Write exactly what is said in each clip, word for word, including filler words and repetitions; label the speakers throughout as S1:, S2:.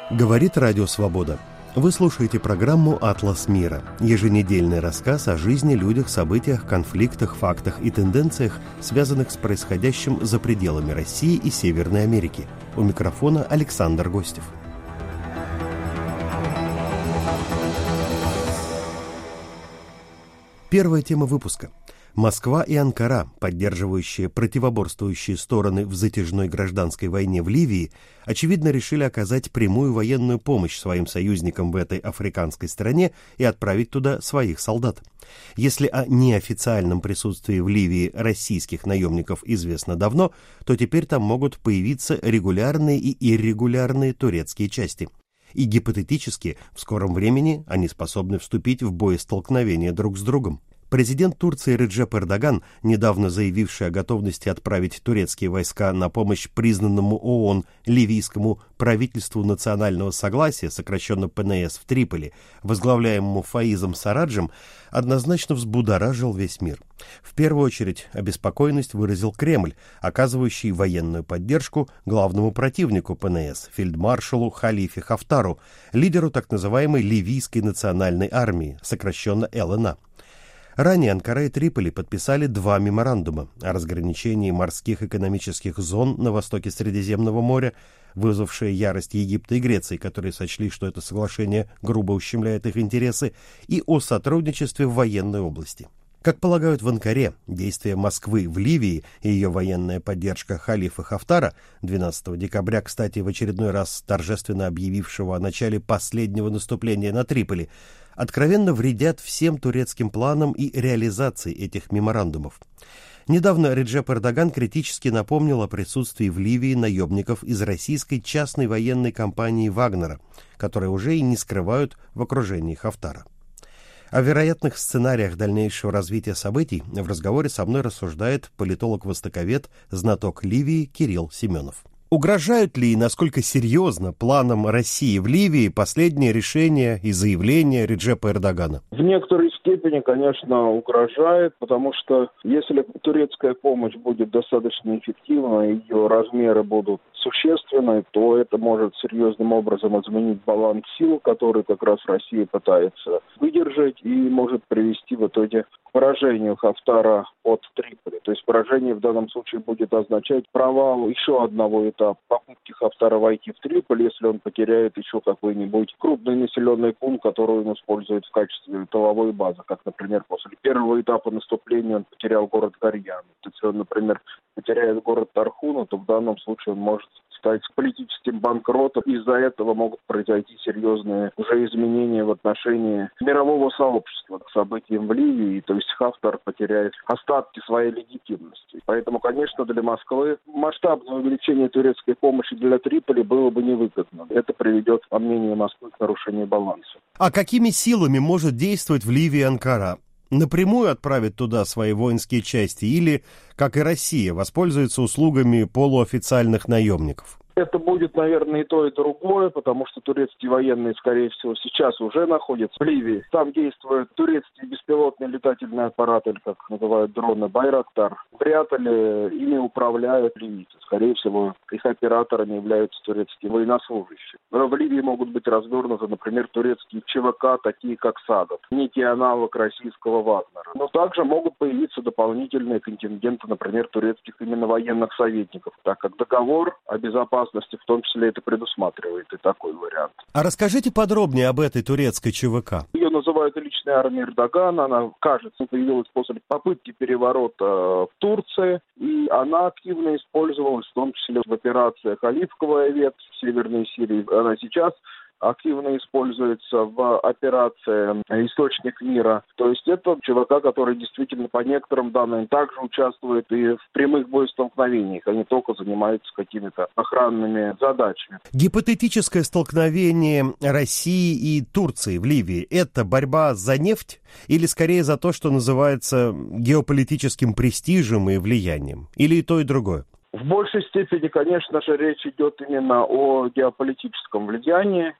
S1: Говорит Радио Свобода. Вы слушаете программу «Атлас мира» – еженедельный рассказ о жизни, людях, событиях, конфликтах, фактах и тенденциях, связанных с происходящим за пределами России и Северной Америки. У микрофона Александр Гостев. Первая тема выпуска. Москва и Анкара, поддерживающие противоборствующие стороны в затяжной гражданской войне в Ливии, очевидно решили оказать прямую военную помощь своим союзникам в этой африканской стране и отправить туда своих солдат. Если о неофициальном присутствии в Ливии российских наемников известно давно, то теперь там могут появиться регулярные и иррегулярные турецкие части. И гипотетически в скором времени они способны вступить в боестолкновение друг с другом. Президент Турции Реджеп Эрдоган, недавно заявивший о готовности отправить турецкие войска на помощь признанному ООН ливийскому правительству национального согласия, сокращенно пэ эн эс, в Триполи, возглавляемому Фаизом Сараджем, однозначно взбудоражил весь мир. В первую очередь обеспокоенность выразил Кремль, оказывающий военную поддержку главному противнику пэ эн эс, фельдмаршалу Халифе Хафтару, лидеру так называемой Ливийской национальной армии, сокращенно эл эн а. Ранее Анкара и Триполи подписали два меморандума о разграничении морских экономических зон на востоке Средиземного моря, вызвавшие ярость Египта и Греции, которые сочли, что это соглашение грубо ущемляет их интересы, и о сотрудничестве в военной области. Как полагают в Анкаре, действия Москвы в Ливии и ее военная поддержка Халифа Хафтара, двенадцатого декабря, кстати, в очередной раз торжественно объявившего о начале последнего наступления на Триполи, откровенно вредят всем турецким планам и реализации этих меморандумов. Недавно Реджеп Эрдоган критически напомнил о присутствии в Ливии наемников из российской частной военной компании «Вагнера», которые уже и не скрывают в окружении Хафтара. О вероятных сценариях дальнейшего развития событий в разговоре со мной рассуждает политолог-востоковед, знаток Ливии Кирилл Семенов. Угрожают ли и насколько серьезно планам России в Ливии последние решения и заявления Реджепа Эрдогана?
S2: В некоторой степени, конечно, угрожает, потому что если турецкая помощь будет достаточно эффективна, ее размеры будут существенны, то это может серьезным образом изменить баланс сил, который как раз Россия пытается выдержать, и может привести в итоге к поражению Хафтара от Триполи. То есть поражение в данном случае будет означать провал еще одного этапа попытки Хафтара войти в Триполи, если он потеряет еще какой-нибудь крупный населенный пункт, который он использует в качестве тыловой базы, как, например, после первого этапа наступления он потерял город Гарьян. Если он, например, потеряет город Тархуна, то в данном случае он может стать политическим банкротом. Из-за этого могут произойти серьезные уже изменения в отношении мирового сообщества к событиям в Ливии, то есть Хафтар потеряет остатки своей легитимности. Поэтому, конечно, для Москвы масштабное увеличение турецкой помощи для Триполи было бы невыгодно. Это приведет, по мнению Москвы, к нарушению баланса.
S1: А какими силами может действовать в Ливии Анкара? Напрямую отправит туда свои воинские части или, как и Россия, воспользуется услугами полуофициальных наемников?
S2: Это будет, наверное, и то, и другое, потому что турецкие военные, скорее всего, сейчас уже находятся в Ливии. Там действуют турецкие беспилотные летательные аппараты, или, как называют дроны, Байрактар. Вряд ли ими управляют ливийцы. Скорее всего, их операторами являются турецкие военнослужащие. Но в Ливии могут быть развернуты, например, турецкие ЧВК, такие как Садат, некий аналог российского Вагнера. Но также могут появиться дополнительные контингенты, например, турецких именно военных советников, так как договор о безопасности в том числе это предусматривает и такой вариант.
S1: А расскажите подробнее об этой турецкой ЧВК.
S2: Ее называют личной армией Эрдогана. Она, кажется, появилась после попытки переворота в Турции. И она активно использовалась, в том числе в операциях «Оливковая ветвь» в Северной Сирии. Она сейчас активно используется в операции «Источник мира». То есть это ЧВК, который действительно по некоторым данным также участвует и в прямых боестолкновениях, а не только занимается какими-то охранными задачами.
S1: Гипотетическое столкновение России и Турции в Ливии – это борьба за нефть или скорее за то, что называется геополитическим престижем и влиянием? Или и то, и другое?
S2: В большей степени, конечно же, речь идет именно о геополитическом влиянии.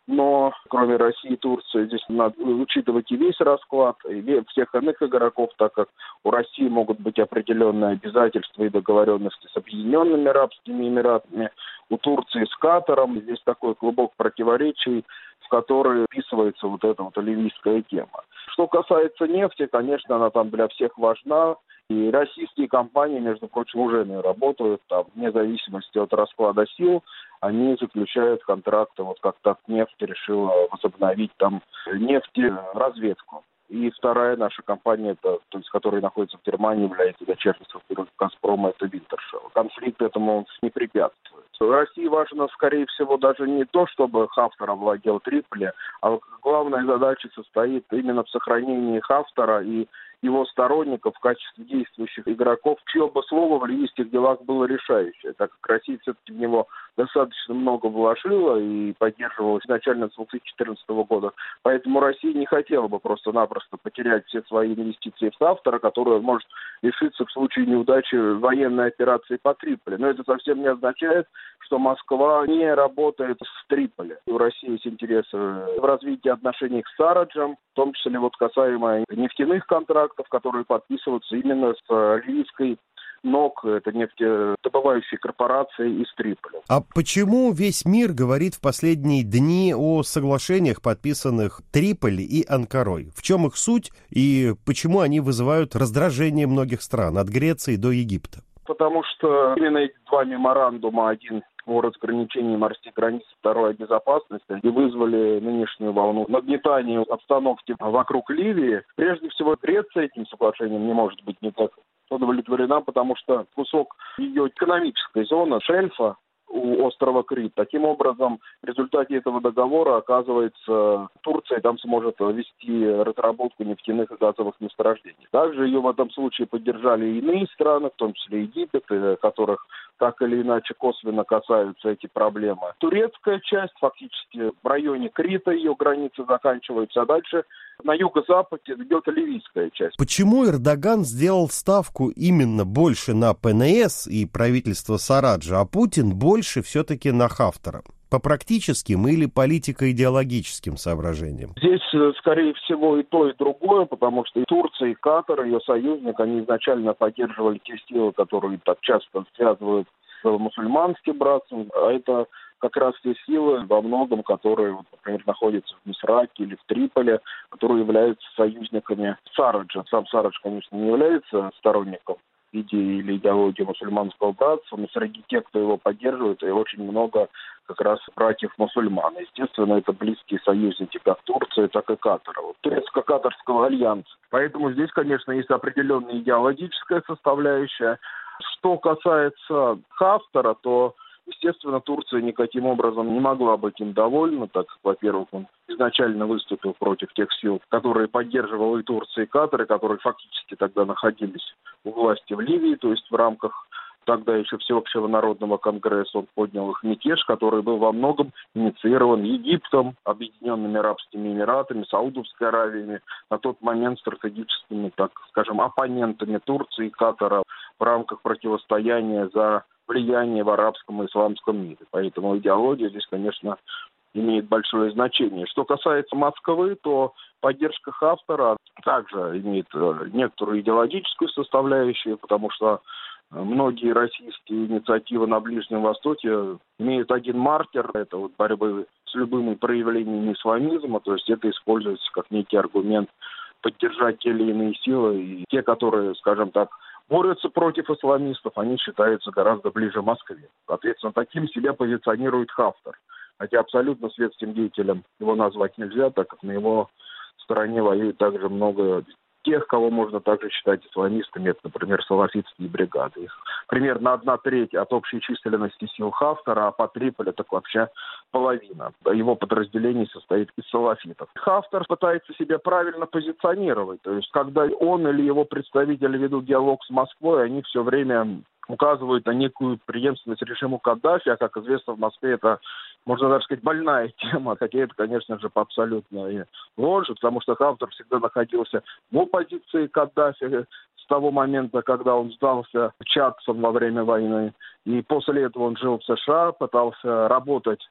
S2: Но кроме России и Турции здесь надо учитывать и весь расклад, и всех иных игроков, так как у России могут быть определенные обязательства и договоренности с Объединенными Арабскими Эмиратами, у Турции с Катаром. Здесь такой клубок противоречий, в который вписывается вот эта вот ливийская тема. Что касается нефти, конечно, она там для всех важна. И российские компании, между прочим, уже не работают там, вне зависимости от расклада сил. Они заключают контракты, вот как Татнефть решила возобновить там нефтеразведку. И вторая наша компания, это, то есть, которая находится в Германии, является дочерней структурой Газпрома, это Винтершелл. Конфликт этому не препятствует. России важно, скорее всего, даже не то, чтобы Хафтар овладел Триполи, а главная задача состоит именно в сохранении Хафтара и его сторонников в качестве действующих игроков, чье бы слово в ливийских делах было решающее, так как Россия все-таки в него достаточно много вложила и поддерживала изначально с две тысячи четырнадцатого года. Поэтому Россия не хотела бы просто-напросто потерять все свои инвестиции в Хафтара, который может лишиться в случае неудачи военной операции по Триполи. Но это совсем не означает, что Москва не работает в Триполи. У России есть интересы в развитии отношений с Сараджем, в том числе вот касаемо нефтяных контрактов, которые подписываются именно с ливийской НОК, это нефтедобывающей корпорации из Триполи.
S1: А почему весь мир говорит в последние дни о соглашениях, подписанных Триполи и Анкарой? В чем их суть и почему они вызывают раздражение многих стран, от Греции до Египта?
S2: Потому что именно эти два меморандума, один о разграничении морских границ, второй о безопасности, и вызвали нынешнюю волну нагнетания обстановки вокруг Ливии. Прежде всего, Греция этим соглашением не может быть не так удовлетворена, потому что кусок ее экономической зоны, шельфа, у острова Крит. Таким образом, в результате этого договора, оказывается, Турция там сможет вести разработку нефтяных и газовых месторождений. Также ее в этом случае поддержали и иные страны, в том числе Египет, которых так или иначе косвенно касаются эти проблемы. Турецкая часть, фактически в районе Крита ее границы заканчиваются, а дальше на юго-западе идет ливийская часть.
S1: Почему Эрдоган сделал ставку именно больше на ПНС и правительство Сараджа, а Путин больше все-таки на Хафтара? По практическим или политико-идеологическим соображениям?
S2: Здесь, скорее всего, и то, и другое, потому что и Турция, и Катар, ее союзник, они изначально поддерживали те силы, которые так часто связывают с мусульманским братством, а это как раз те силы во многом, которые, вот, например, находятся в Мисраке или в Триполи, которые являются союзниками Сараджа. Сам Сарадж, конечно, не является сторонником идеи или идеологии мусульманского братства, но среди тех, кто его поддерживает, и очень много как раз братьев-мусульман. Естественно, это близкие союзники как Турции, так и Катара. Вот, турецко-катарского альянса. Поэтому здесь, конечно, есть определенная идеологическая составляющая. Что касается Хафтара, то, естественно, Турция никаким образом не могла быть им довольна, так как, во-первых, он изначально выступил против тех сил, которые поддерживала и Турция, и Катар, и которые фактически тогда находились у власти в Ливии, то есть в рамках тогда еще Всеобщего народного конгресса. Он поднял их мятеж, который был во многом инициирован Египтом, Объединенными Арабскими Эмиратами, Саудовской Аравией, на тот момент стратегическими, так скажем, оппонентами Турции и Катара в рамках противостояния за влияние в арабском и исламском мире. Поэтому идеология здесь, конечно, имеет большое значение. Что касается Москвы, то поддержка Хафтара также имеет некоторую идеологическую составляющую, потому что многие российские инициативы на Ближнем Востоке имеют один маркер, это вот борьбы с любыми проявлениями исламизма, то есть это используется как некий аргумент поддержать те или иные силы, и те, которые, скажем так, борются против исламистов, они считаются гораздо ближе Москве. Соответственно, таким себя позиционирует Хафтар. Хотя абсолютно светским деятелем его назвать нельзя, так как на его стороне воюет также много тех, кого можно также считать исламистами, это, например, салафитские бригады. Их примерно одна треть от общей численности сил Хафтара, а по Триполи так вообще половина. Его подразделений состоит из салафитов. Хафтар пытается себя правильно позиционировать, то есть когда он или его представители ведут диалог с Москвой, они все время указывают на некую преемственность режиму Каддафи, а, как известно, в Москве это, можно даже сказать, больная тема, хотя это, конечно же, абсолютно ложь, потому что Хафтар всегда находился в оппозиции Каддафи с того момента, когда он сдался чадцам во время войны, и после этого он жил в США, пытался работать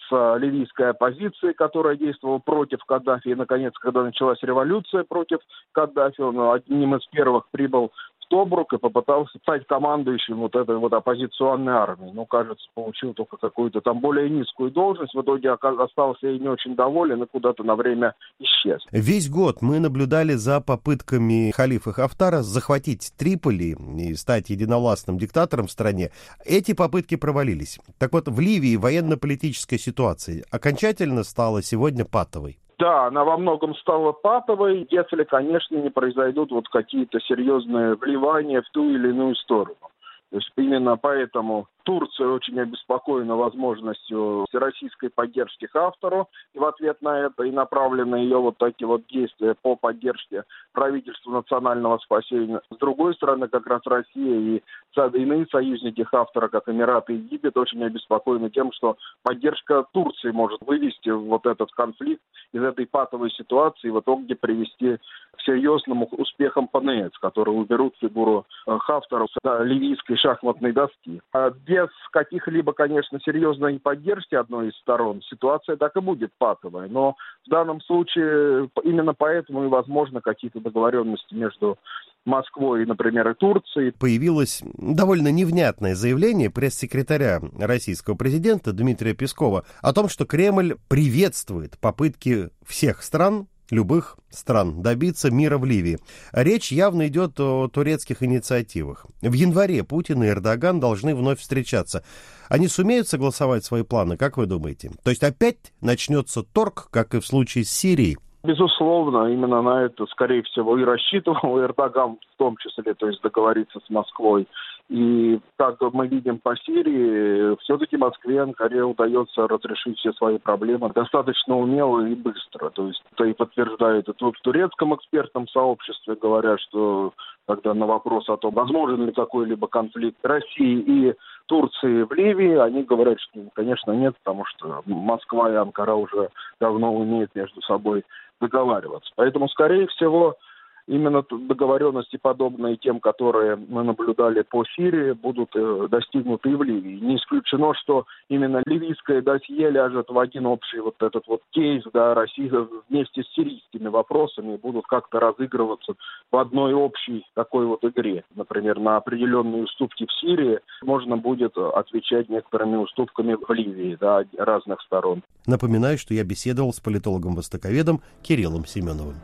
S2: с ливийской оппозицией, которая действовала против Каддафи. И, наконец, когда началась революция против Каддафи, он одним из первых прибыл в Тобрук и попытался стать командующим вот этой вот оппозиционной армией. Ну, кажется, получил только какую-то там более низкую должность. В итоге остался и не очень доволен, и куда-то на время исчез.
S1: Весь год мы наблюдали за попытками халифа Хафтара захватить Триполи и стать единовластным диктатором в стране. Эти попытки провалились. Так вот, в Ливии военно-политическая ситуация окончательно стала сегодня патовой.
S2: Да, она во многом стала патовой, если, конечно, не произойдут вот какие-то серьезные вливания в ту или иную сторону. То есть именно поэтому Турция очень обеспокоена возможностью всероссийской поддержки Хафтару, и в ответ на это и направлены ее вот такие вот действия по поддержке правительства национального спасения. С другой стороны, как раз Россия и иные союзники Хафтара, как Эмираты и Египет, очень обеспокоены тем, что поддержка Турции может вывести вот этот конфликт из этой патовой ситуации и в итоге привести к серьезным успехам ПНС, которые уберут фигуру Хафтара с ливийской шахматной доски. Без каких-либо, конечно, серьезной поддержки одной из сторон ситуация так и будет патовая. Но в данном случае именно поэтому и возможно какие-то договоренности между Москвой и, например, и Турцией.
S1: Появилось довольно невнятное заявление пресс-секретаря российского президента Дмитрия Пескова о том, что Кремль приветствует попытки всех стран, любых стран, добиться мира в Ливии. Речь явно идет о турецких инициативах. В январе Путин и Эрдоган должны вновь встречаться. Они сумеют согласовать свои планы, как вы думаете? То есть опять начнется торг, как и в случае с Сирией?
S2: Безусловно, именно на это, скорее всего, и рассчитывал Эрдоган в том числе, то есть договориться с Москвой. И, как мы видим по Сирии, все-таки Москве, Анкаре удается разрешить все свои проблемы достаточно умело и быстро. То есть это и подтверждает это в турецком экспертном сообществе, говорят, что когда на вопрос о том, возможен ли какой-либо конфликт России и Турции в Ливии, они говорят, что, конечно, нет, потому что Москва и Анкара уже давно умеют между собой договариваться. Поэтому, скорее всего, именно договоренности, подобные тем, которые мы наблюдали по Сирии, будут достигнуты и в Ливии. Не исключено, что именно ливийское досье ляжет в один общий вот этот вот кейс, да, Россия вместе с сирийскими вопросами будут как-то разыгрываться в одной общей такой вот игре. Например, на определенные уступки в Сирии можно будет отвечать некоторыми уступками в Ливии, да, разных сторон.
S1: Напоминаю, что я беседовал с политологом-востоковедом Кириллом Семеновым.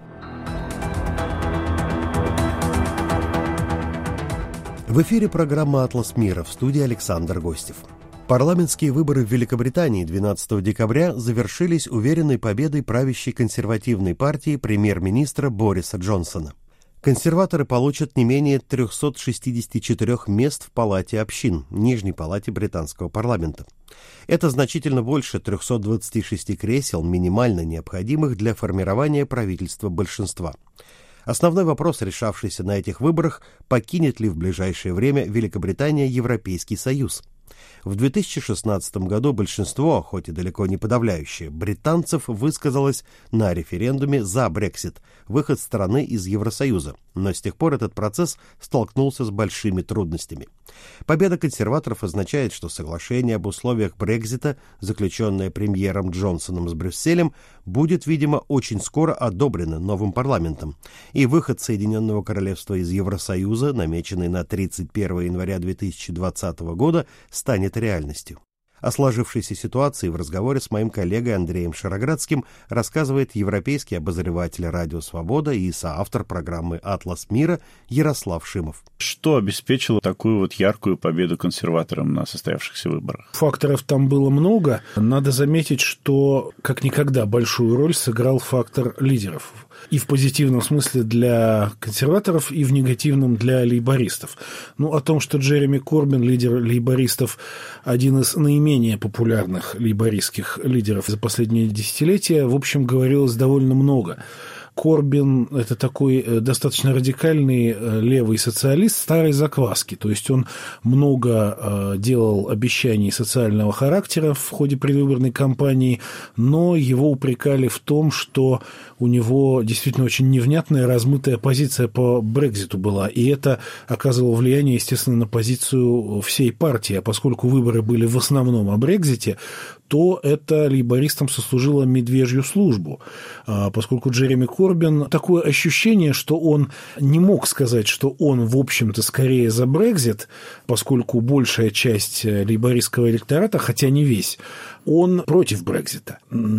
S1: В эфире программа «Атлас мира», в студии Александр Гостев. Парламентские выборы в Великобритании двенадцатого декабря завершились уверенной победой правящей консервативной партии премьер-министра Бориса Джонсона. Консерваторы получат не менее триста шестьдесят четыре мест в Палате общин, Нижней палате британского парламента. Это значительно больше триста двадцать шесть кресел, минимально необходимых для формирования правительства большинства. Основной вопрос, решавшийся на этих выборах, покинет ли в ближайшее время Великобритания Европейский Союз. В две тысячи шестнадцатом году большинство, хоть и далеко не подавляющее, британцев высказалось на референдуме за Брексит, выход страны из Евросоюза, но с тех пор этот процесс столкнулся с большими трудностями. Победа консерваторов означает, что соглашение об условиях Брексита, заключенное премьером Джонсоном с Брюсселем, будет, видимо, очень скоро одобрено новым парламентом, и выход Соединенного Королевства из Евросоюза, намеченный на тридцать первого января две тысячи двадцатого года, станет реальностью. О сложившейся ситуации в разговоре с моим коллегой Андреем Шароградским рассказывает европейский обозреватель «Радио Свобода» и соавтор программы «Атлас мира» Ярослав Шимов.
S3: Что обеспечило такую вот яркую победу консерваторам на состоявшихся выборах?
S4: Факторов там было много. Надо заметить, что как никогда большую роль сыграл фактор лидеров. И в позитивном смысле для консерваторов, и в негативном для лейбористов. Ну, о том, что Джереми Корбин, лидер лейбористов, один из наименее популярных лейбористских лидеров за последние десятилетия, в общем, говорилось довольно много. Корбин – это такой достаточно радикальный левый социалист старой закваски. То есть он много делал обещаний социального характера в ходе предвыборной кампании, но его упрекали в том, что у него действительно очень невнятная, размытая позиция по Брекситу была. И это оказывало влияние, естественно, на позицию всей партии. А поскольку выборы были в основном о Брексите, то это лейбористам сослужило медвежью службу, поскольку Джереми Корбин, такое ощущение, что он не мог сказать, что он, в общем-то, скорее за Брексит, поскольку большая часть лейбористского электората, хотя не весь, он против Брексита.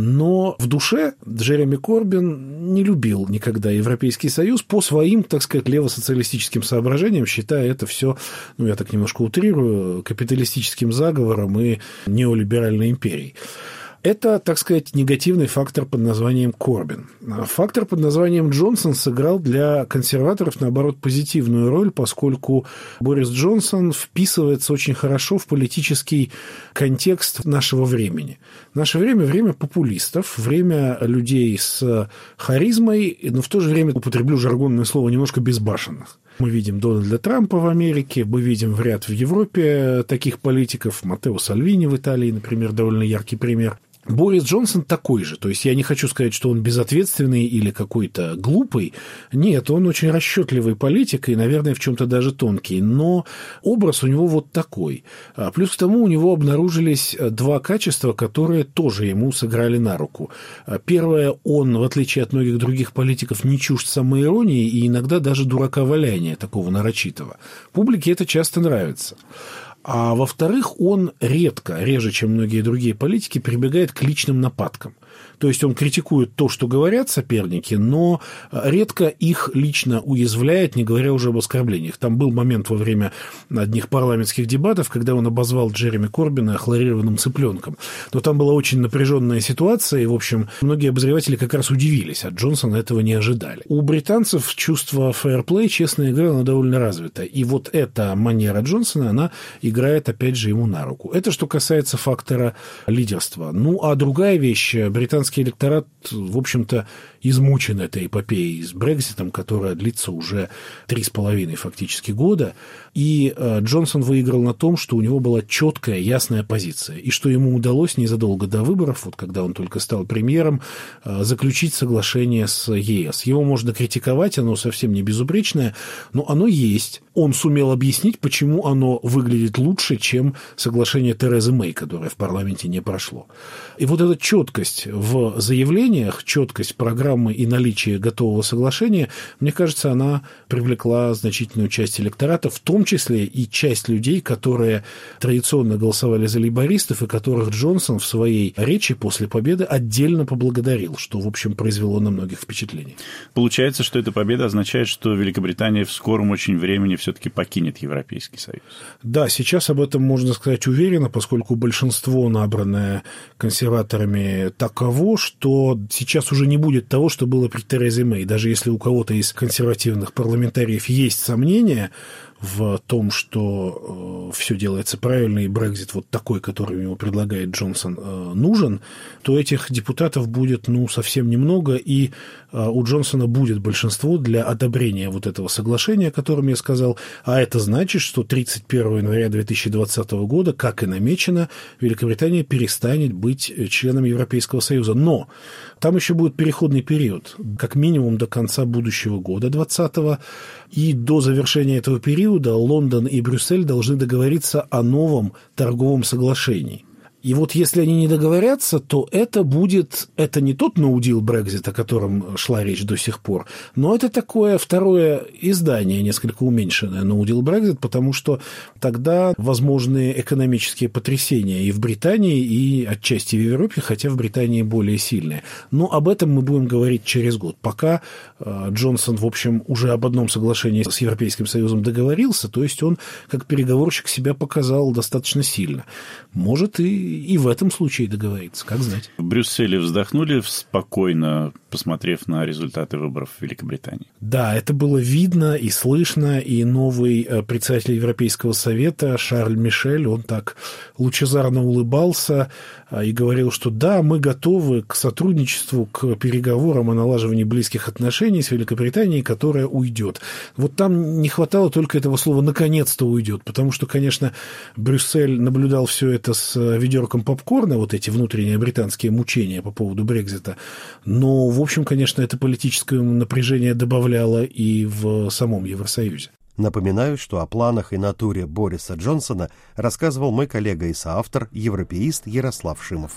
S4: Но в душе Джереми Корбин не любил никогда Европейский Союз по своим, так сказать, левосоциалистическим соображениям, считая это все, ну, я так немножко утрирую, капиталистическим заговором и неолиберальной империей. Это, так сказать, негативный фактор под названием Корбин. Фактор под названием Джонсон сыграл для консерваторов, наоборот, позитивную роль, поскольку Борис Джонсон вписывается очень хорошо в политический контекст нашего времени. Наше время – время популистов, время людей с харизмой, но в то же время, употреблю жаргонное слово, немножко безбашенных. Мы видим Дональда Трампа в Америке, мы видим в ряд в Европе таких политиков, Маттео Сальвини в Италии, например, довольно яркий пример. Борис Джонсон такой же. То есть я не хочу сказать, что он безответственный или какой-то глупый. Нет, он очень расчетливый политик и, наверное, в чем-то даже тонкий. Но образ у него вот такой. Плюс к тому у него обнаружились два качества, которые тоже ему сыграли на руку. Первое, он, в отличие от многих других политиков, не чужд самоиронии и иногда даже дурака-валяния такого нарочитого. Публике это часто нравится. А во-вторых, он редко, реже, чем многие другие политики, прибегает к личным нападкам. То есть он критикует то, что говорят соперники, но редко их лично уязвляет, не говоря уже об оскорблениях. Там был момент во время одних парламентских дебатов, когда он обозвал Джереми Корбина хлорированным цыпленком. Но там была очень напряженная ситуация, и, в общем, многие обозреватели как раз удивились, а Джонсона этого не ожидали. У британцев чувство фэрплей, честная игра, она довольно развита. И вот эта манера Джонсона, она играет, опять же, ему на руку. Это что касается фактора лидерства. Ну, а другая вещь, британский электорат, в общем-то, измучен этой эпопеей с Брекситом, которая длится уже три с половиной фактически года. И Джонсон выиграл на том, что у него была четкая, ясная позиция. И что ему удалось незадолго до выборов, вот когда он только стал премьером, заключить соглашение с ЕС. Его можно критиковать, оно совсем не безупречное, но оно есть. Он сумел объяснить, почему оно выглядит лучше, чем соглашение Терезы Мэй, которое в парламенте не прошло. И вот эта четкость в заявлениях, четкость программы и наличие готового соглашения, мне кажется, она привлекла значительную часть электората, в том числе и часть людей, которые традиционно голосовали за лейбористов и которых Джонсон в своей речи после победы отдельно поблагодарил, что, в общем, произвело на многих впечатление.
S3: Получается, что эта победа означает, что Великобритания в скором очень времени все-таки покинет Европейский Союз.
S4: Да, сейчас об этом можно сказать уверенно, поскольку большинство, набранное консерваторами, таково, что сейчас уже не будет того, что было при Терезе Мэй. Даже если у кого-то из консервативных парламентариев есть сомнения в том, что э, все делается правильно, и Брексит вот такой, который ему предлагает Джонсон, э, нужен, то этих депутатов будет, ну, совсем немного, и э, у Джонсона будет большинство для одобрения вот этого соглашения, о котором я сказал, а это значит, что тридцать первого января две тысячи двадцатого года, как и намечено, Великобритания перестанет быть членом Европейского Союза. Но там еще будет переходный период, как минимум до конца будущего года, двадцатого, и до завершения этого периода Лондон и Брюссель должны договориться о новом торговом соглашении. И вот если они не договорятся, то это будет, это не тот no-deal Brexit, о котором шла речь до сих пор, но это такое второе издание, несколько уменьшенное no-deal Brexit, потому что тогда возможны экономические потрясения и в Британии, и отчасти в Европе, хотя в Британии более сильные. Но об этом мы будем говорить через год. Пока Джонсон, в общем, уже об одном соглашении с Европейским Союзом договорился, то есть он, как переговорщик, себя показал достаточно сильно. Может, и и в этом случае договориться, как знать.
S3: В Брюсселе вздохнули спокойно, посмотрев на результаты выборов в Великобритании?
S4: Да, это было видно и слышно, и новый председатель Европейского совета Шарль Мишель, он так лучезарно улыбался и говорил, что да, мы готовы к сотрудничеству, к переговорам о налаживании близких отношений с Великобританией, которая уйдет. Вот там не хватало только этого слова «наконец-то уйдет», потому что, конечно, Брюссель наблюдал все это с ведерком попкорна, вот эти внутренние британские мучения по поводу Брексита, но, в общем, конечно, это политическое напряжение добавляло и в самом Евросоюзе.
S1: Напоминаю, что о планах и натуре Бориса Джонсона рассказывал мой коллега и соавтор, европеист Ярослав Шимов.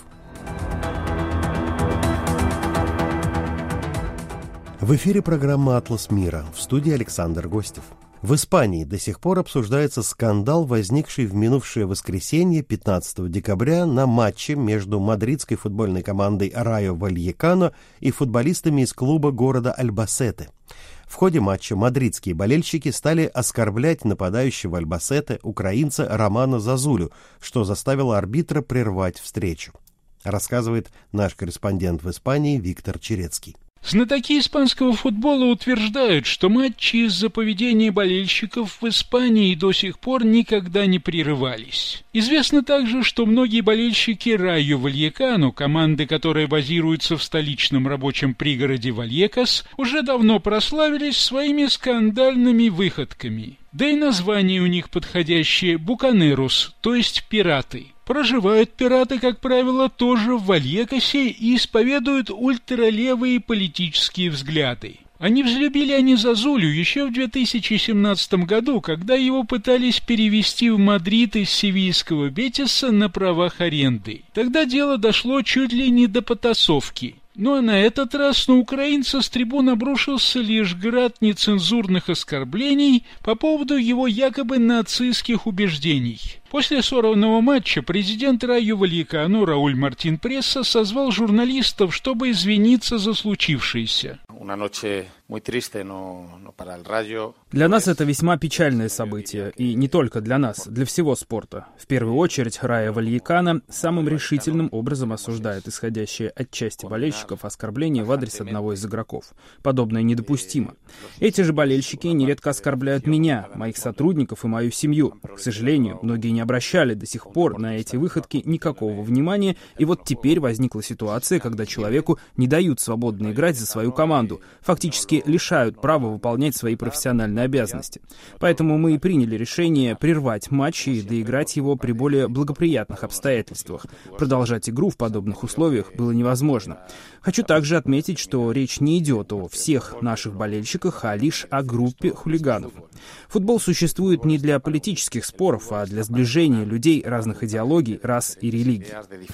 S1: В эфире программа «Атлас мира», в студии Александр Гостев. В Испании до сих пор обсуждается скандал, возникший в минувшее воскресенье, пятнадцатого декабря, на матче между мадридской футбольной командой Райо Вальекано и футболистами из клуба города Альбасете. В ходе матча мадридские болельщики стали оскорблять нападающего Альбасете, украинца Романа Зазулю, что заставило арбитра прервать встречу. Рассказывает наш корреспондент в Испании Виктор Черецкий.
S5: Знатоки испанского футбола утверждают, что матчи из-за поведения болельщиков в Испании до сих пор никогда не прерывались. Известно также, что многие болельщики Райо Вальекано, команды, которая базируется в столичном рабочем пригороде Вальекас, уже давно прославились своими скандальными выходками. Да и название у них подходящее – «Буканерос», то есть «пираты». Проживают пираты, как правило, тоже в Вальекасе и исповедуют ультралевые политические взгляды. Они взлюбили они Зазулю еще в две тысячи семнадцатом году, когда его пытались перевести в Мадрид из севильского Бетиса на правах аренды. Тогда дело дошло чуть ли не до потасовки. Ну а на этот раз на украинца с трибун обрушился лишь град нецензурных оскорблений по поводу его якобы нацистских убеждений. После сорванного матча президент Райо Вальекано Рауль Мартин Пресса созвал журналистов, чтобы извиниться за случившееся.
S6: Для нас это весьма печальное событие, и не только для нас, для всего спорта. В первую очередь, Райо Вальекано самым решительным образом осуждает исходящее от части болельщиков оскорбление в адрес одного из игроков. Подобное недопустимо. Эти же болельщики нередко оскорбляют меня, моих сотрудников и мою семью. К сожалению, многие не обращали до сих пор на эти выходки никакого внимания, и вот теперь возникла ситуация, когда человеку не дают свободно играть за свою команду, фактически лишают права выполнять свои профессиональные обязанности. Поэтому мы и приняли решение прервать матч и доиграть его при более благоприятных обстоятельствах. Продолжать игру в подобных условиях было невозможно. Хочу также отметить, что речь не идет о всех наших болельщиках, а лишь о группе хулиганов. Футбол существует не для политических споров, а для сближения людей разных идеологий, рас и религий.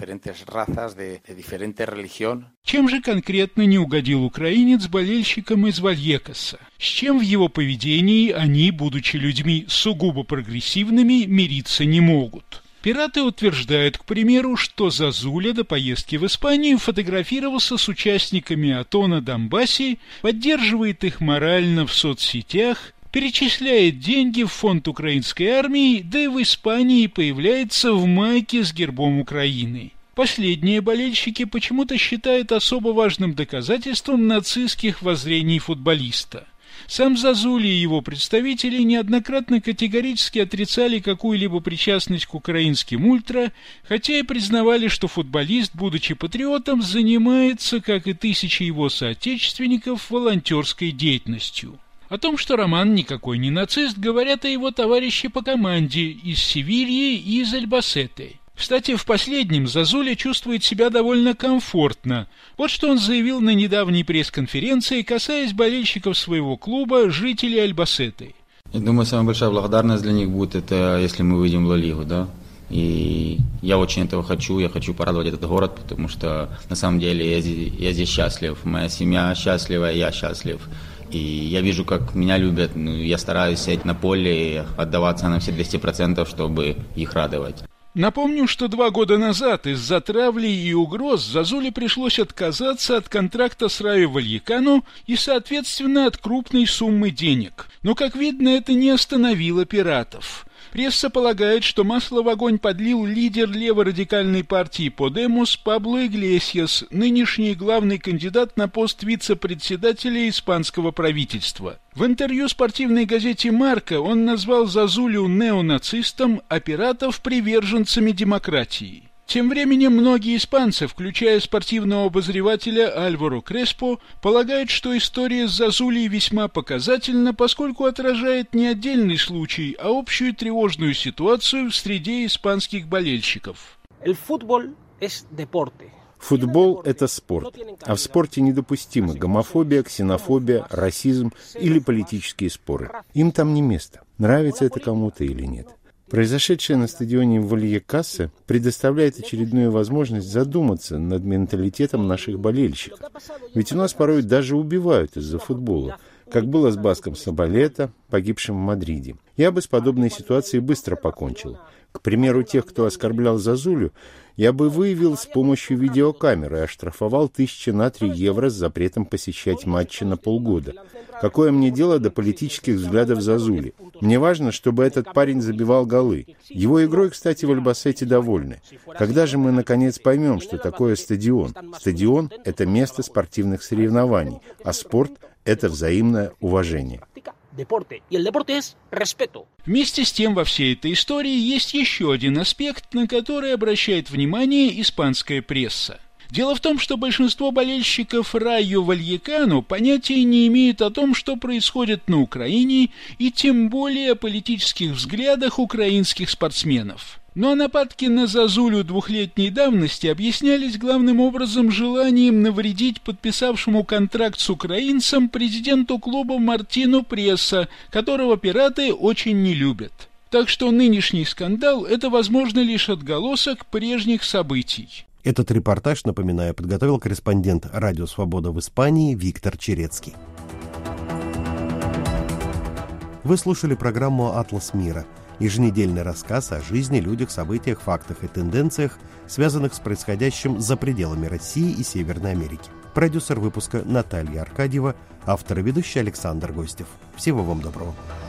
S5: Чем же конкретно не угодил украинец болельщикам из Вальекаса? С чем в его поведении они, будучи людьми сугубо прогрессивными, мириться не могут? Пираты утверждают, к примеру, что Зазуля до поездки в Испанию фотографировался с участниками АТО на Донбассе, поддерживает их морально в соцсетях, перечисляет деньги в фонд украинской армии, да и в Испании появляется в майке с гербом Украины. Последние болельщики почему-то считают особо важным доказательством нацистских воззрений футболиста. Сам Зазуля и его представители неоднократно категорически отрицали какую-либо причастность к украинским ультра, хотя и признавали, что футболист, будучи патриотом, занимается, как и тысячи его соотечественников, волонтерской деятельностью. О том, что Роман никакой не нацист, говорят и его товарищи по команде из Севильи и из Альбасете. Кстати, в последнем Зазуля чувствует себя довольно комфортно. Вот что он заявил на недавней пресс-конференции, касаясь болельщиков своего клуба, жителей Альбасеты.
S7: Я думаю, самая большая благодарность для них будет, это если мы выйдем в Ла Лигу, да? И я очень этого хочу, я хочу порадовать этот город, потому что на самом деле я здесь, я здесь счастлив, моя семья счастлива, я счастлив. И я вижу, как меня любят, ну, я стараюсь сидеть на поле и отдаваться на все двести процентов, чтобы их радовать.
S5: Напомню, что два года назад из-за травли и угроз Зазуле пришлось отказаться от контракта с Райо Вальекано и, соответственно, от крупной суммы денег. Но, как видно, это не остановило пиратов. Пресса полагает, что масло в огонь подлил лидер леворадикальной партии «Подемос» Пабло Иглесиас, нынешний главный кандидат на пост вице-председателя испанского правительства. В интервью спортивной газете «Марка» он назвал Зозулю неонацистом, а пиратов – приверженцами демократии. Тем временем многие испанцы, включая спортивного обозревателя Альваро Креспо, полагают, что история с Зозулей весьма показательна, поскольку отражает не отдельный случай, а общую тревожную ситуацию в среде испанских болельщиков.
S8: Футбол – это спорт, а в спорте недопустимы гомофобия, ксенофобия, расизм или политические споры. Им там не место, нравится это кому-то или нет. Произошедшее на стадионе Вальекасе предоставляет очередную возможность задуматься над менталитетом наших болельщиков. Ведь у нас порой даже убивают из-за футбола, как было с Баском Сабалета, погибшим в Мадриде. Я бы с подобной ситуацией быстро покончил. К примеру, тех, кто оскорблял Зозулю, я бы выявил с помощью видеокамеры и оштрафовал тысячи на три евро с запретом посещать матчи на полгода. Какое мне дело до политических взглядов Зозули? Мне важно, чтобы этот парень забивал голы. Его игрой, кстати, в Альбасете довольны. Когда же мы, наконец, поймем, что такое стадион? Стадион – это место спортивных соревнований, а спорт – это взаимное уважение.
S5: Вместе с тем во всей этой истории есть еще один аспект, на который обращает внимание испанская пресса. Дело в том, что большинство болельщиков Райо Вальекано понятия не имеют о том, что происходит на Украине, и тем более о политических взглядах украинских спортсменов. Но нападки на Зозулю двухлетней давности объяснялись главным образом желанием навредить подписавшему контракт с украинцем президенту клуба Мартину Пресса, которого пираты очень не любят. Так что нынешний скандал – это, возможно, лишь отголосок прежних событий.
S1: Этот репортаж, напоминаю, подготовил корреспондент «Радио Свобода» в Испании Виктор Черецкий. Вы слушали программу «Атлас мира». Еженедельный рассказ о жизни, людях, событиях, фактах и тенденциях, связанных с происходящим за пределами России и Северной Америки. Продюсер выпуска Наталья Аркадьева, автор и ведущий Александр Гостев. Всего вам доброго.